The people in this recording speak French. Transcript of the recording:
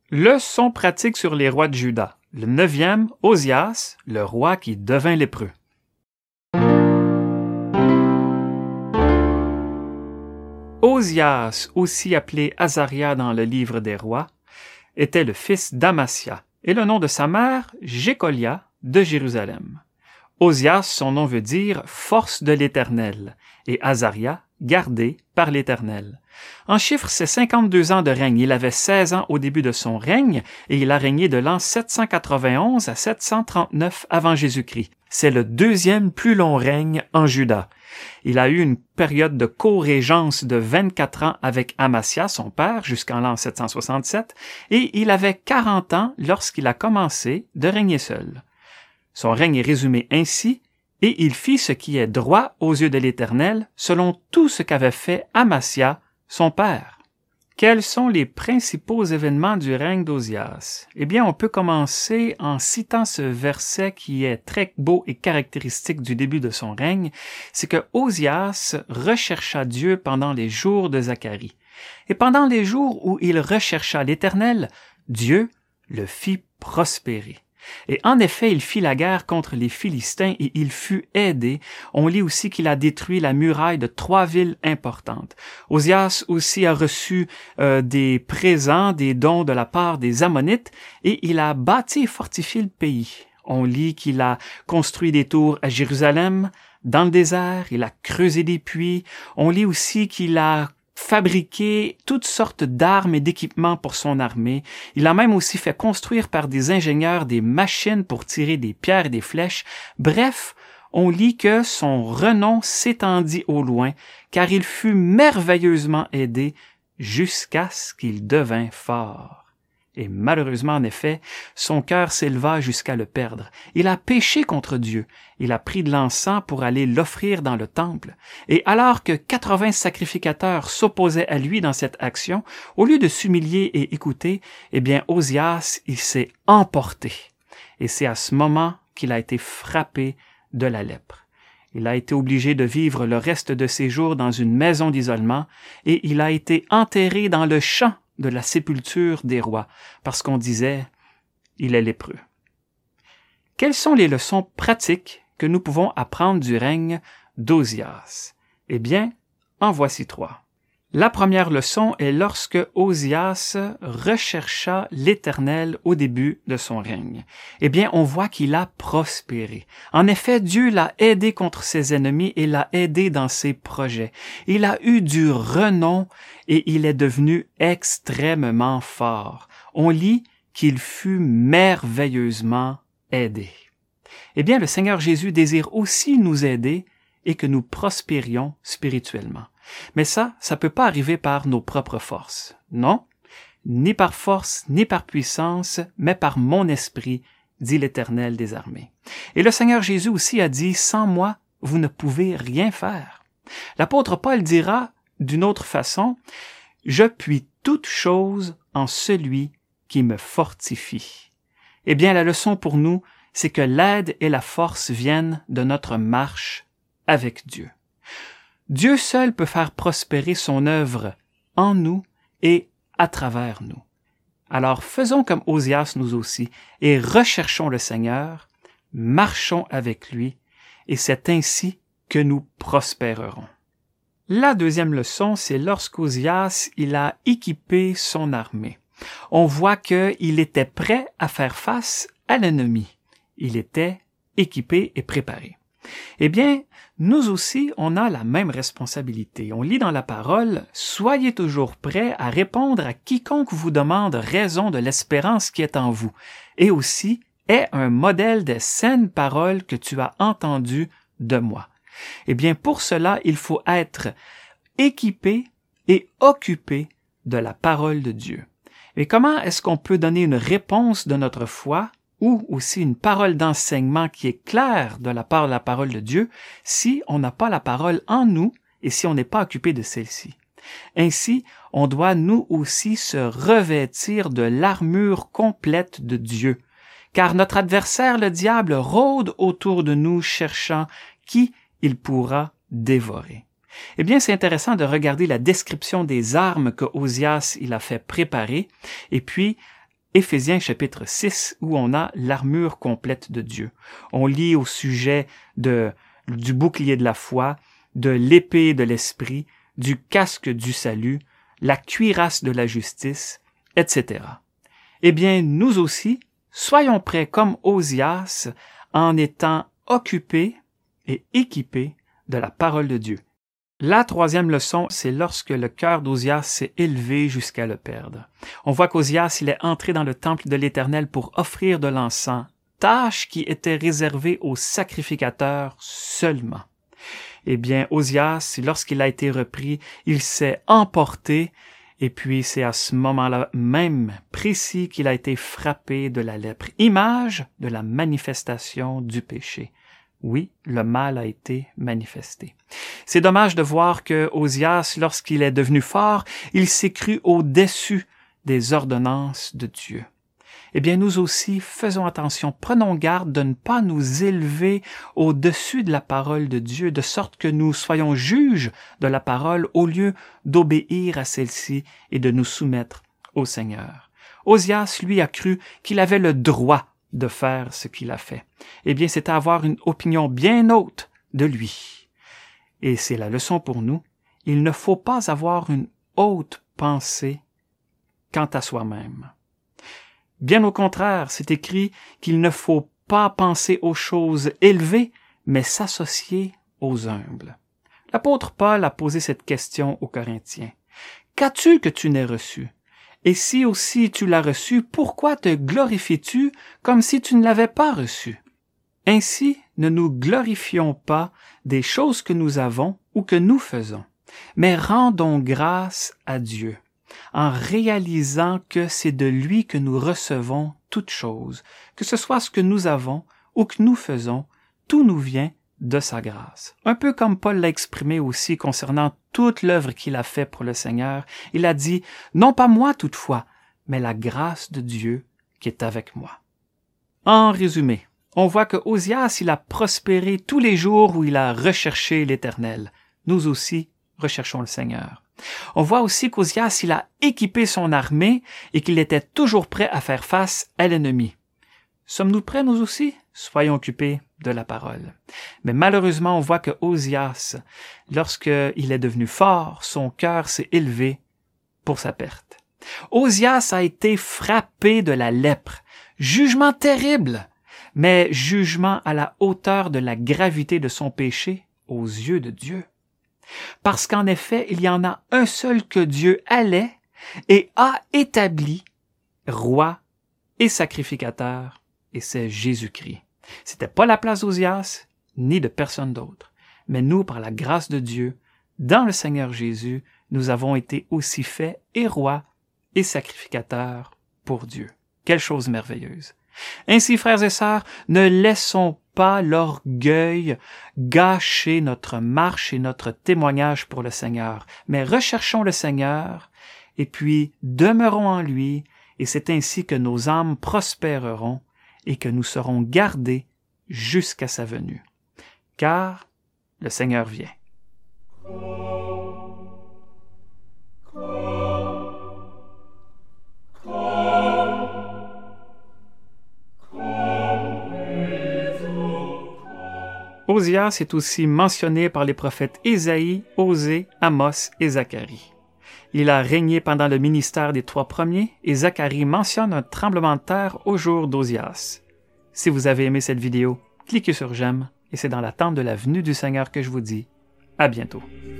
Leçon pratique sur les rois de Juda. Le 9e, Osias, le roi qui devint lépreux. Osias, aussi appelé Azaria dans le livre des rois, était le fils d'Amasia, et le nom de sa mère, Jécolia, de Jérusalem. Osias, son nom veut dire « force de l'Éternel », et Azaria, « gardé par l'Éternel ». En chiffres, c'est 52 ans de règne. Il avait 16 ans au début de son règne, et il a régné de l'an 791 à 739 avant Jésus-Christ. C'est le deuxième plus long règne en Juda. Il a eu une période de co-régence de 24 ans avec Amasia, son père, jusqu'en l'an 767, et il avait 40 ans lorsqu'il a commencé de régner seul. Son règne est résumé ainsi, et il fit ce qui est droit aux yeux de l'Éternel, selon tout ce qu'avait fait Amasia, son père. Quels sont les principaux événements du règne d'Osias? Eh bien, on peut commencer en citant ce verset qui est très beau et caractéristique du début de son règne, c'est que Osias rechercha Dieu pendant les jours de Zacharie. Et pendant les jours où il rechercha l'Éternel, Dieu le fit prospérer. Et en effet, il fit la guerre contre les Philistins et il fut aidé. On lit aussi qu'il a détruit la muraille de 3 villes importantes. Osias aussi a reçu des présents, des dons de la part des Ammonites et il a bâti et fortifié le pays. On lit qu'il a construit des tours à Jérusalem, dans le désert, il a creusé des puits. On lit aussi qu'il a fabriqué toutes sortes d'armes et d'équipements pour son armée. Il a même aussi fait construire par des ingénieurs des machines pour tirer des pierres et des flèches. Bref, on lit que son renom s'étendit au loin, car il fut merveilleusement aidé jusqu'à ce qu'il devint fort. Et malheureusement, en effet, son cœur s'éleva jusqu'à le perdre. Il a péché contre Dieu. Il a pris de l'encens pour aller l'offrir dans le temple. Et alors que 80 sacrificateurs s'opposaient à lui dans cette action, au lieu de s'humilier et écouter, eh bien, Osias, il s'est emporté. Et c'est à ce moment qu'il a été frappé de la lèpre. Il a été obligé de vivre le reste de ses jours dans une maison d'isolement et il a été enterré dans le champ de la sépulture des rois, parce qu'on disait « il est lépreux ». Quelles sont les leçons pratiques que nous pouvons apprendre du règne d'Osias? Eh bien, en voici 3. La première leçon est lorsque Osias rechercha l'Éternel au début de son règne. Eh bien, on voit qu'il a prospéré. En effet, Dieu l'a aidé contre ses ennemis et l'a aidé dans ses projets. Il a eu du renom et il est devenu extrêmement fort. On lit qu'il fut merveilleusement aidé. Eh bien, le Seigneur Jésus désire aussi nous aider et que nous prospérions spirituellement. Mais ça peut pas arriver par nos propres forces. Non, ni par force, ni par puissance, mais par mon esprit, dit l'Éternel des armées. Et le Seigneur Jésus aussi a dit, sans moi, vous ne pouvez rien faire. L'apôtre Paul dira d'une autre façon, je puis toutes choses en celui qui me fortifie. Eh bien, la leçon pour nous, c'est que l'aide et la force viennent de notre marche avec Dieu. Dieu seul peut faire prospérer son œuvre en nous et à travers nous. Alors faisons comme Osias nous aussi et recherchons le Seigneur, marchons avec lui et c'est ainsi que nous prospérerons. La deuxième leçon, c'est lorsqu'Osias il a équipé son armée. On voit qu'il était prêt à faire face à l'ennemi. Il était équipé et préparé. Eh bien, nous aussi, on a la même responsabilité. On lit dans la parole, « Soyez toujours prêts à répondre à quiconque vous demande raison de l'espérance qui est en vous. » Et aussi, « Est un modèle des saines paroles que tu as entendues de moi. » Eh bien, pour cela, il faut être équipé et occupé de la parole de Dieu. Et comment est-ce qu'on peut donner une réponse de notre foi ou aussi une parole d'enseignement qui est claire de la part de la parole de Dieu si on n'a pas la parole en nous et si on n'est pas occupé de celle-ci. Ainsi, on doit nous aussi se revêtir de l'armure complète de Dieu, car notre adversaire, le diable, rôde autour de nous cherchant qui il pourra dévorer. Eh bien, c'est intéressant de regarder la description des armes que Osias il a fait préparer, et puis Éphésiens chapitre 6 où on a l'armure complète de Dieu. On lit au sujet du bouclier de la foi, de l'épée de l'esprit, du casque du salut, la cuirasse de la justice, etc. Eh bien, nous aussi, soyons prêts comme Osias en étant occupés et équipés de la parole de Dieu. La troisième leçon, c'est lorsque le cœur d'Osias s'est élevé jusqu'à le perdre. On voit qu'Osias, il est entré dans le temple de l'Éternel pour offrir de l'encens, tâche qui était réservée aux sacrificateurs seulement. Eh bien, Osias, lorsqu'il a été repris, il s'est emporté, et puis c'est à ce moment-là même précis qu'il a été frappé de la lèpre, image de la manifestation du péché. Oui, le mal a été manifesté. C'est dommage de voir que Osias, lorsqu'il est devenu fort, il s'est cru au-dessus des ordonnances de Dieu. Eh bien, nous aussi, faisons attention, prenons garde de ne pas nous élever au-dessus de la parole de Dieu, de sorte que nous soyons juges de la parole au lieu d'obéir à celle-ci et de nous soumettre au Seigneur. Osias, lui, a cru qu'il avait le droit de faire ce qu'il a fait. Eh bien, c'est avoir une opinion bien haute de lui. Et c'est la leçon pour nous. Il ne faut pas avoir une haute pensée quant à soi-même. Bien au contraire, c'est écrit qu'il ne faut pas penser aux choses élevées, mais s'associer aux humbles. L'apôtre Paul a posé cette question aux Corinthiens. Qu'as-tu que tu n'aies reçu? Et si aussi tu l'as reçu, pourquoi te glorifies-tu comme si tu ne l'avais pas reçu? Ainsi, ne nous glorifions pas des choses que nous avons ou que nous faisons, mais rendons grâce à Dieu, en réalisant que c'est de lui que nous recevons toutes choses, que ce soit ce que nous avons ou que nous faisons, tout nous vient de sa grâce. Un peu comme Paul l'a exprimé aussi concernant toute l'œuvre qu'il a fait pour le Seigneur, il a dit « Non pas moi toutefois, mais la grâce de Dieu qui est avec moi. » En résumé, on voit que Osias, il a prospéré tous les jours où il a recherché l'Éternel. Nous aussi, recherchons le Seigneur. On voit aussi qu'Osias, il a équipé son armée et qu'il était toujours prêt à faire face à l'ennemi. Sommes-nous prêts, nous aussi? Soyons occupés de la parole. Mais malheureusement, on voit que Osias, lorsqu'il est devenu fort, son cœur s'est élevé pour sa perte. Osias a été frappé de la lèpre. Jugement terrible, mais jugement à la hauteur de la gravité de son péché aux yeux de Dieu. Parce qu'en effet, il y en a un seul que Dieu allait et a établi roi et sacrificateur, et c'est Jésus-Christ. C'était pas la place d'Osias, ni de personne d'autre. Mais nous, par la grâce de Dieu, dans le Seigneur Jésus, nous avons été aussi faits et rois et sacrificateurs pour Dieu. Quelle chose merveilleuse! Ainsi, frères et sœurs, ne laissons pas l'orgueil gâcher notre marche et notre témoignage pour le Seigneur, mais recherchons le Seigneur et puis demeurons en lui, et c'est ainsi que nos âmes prospéreront et que nous serons gardés jusqu'à sa venue. Car le Seigneur vient. Osias est aussi mentionné par les prophètes Ésaïe, Osée, Amos et Zacharie. Il a régné pendant le ministère des 3 premiers et Zacharie mentionne un tremblement de terre au jour d'Osias. Si vous avez aimé cette vidéo, cliquez sur j'aime et c'est dans l'attente de la venue du Seigneur que je vous dis à bientôt.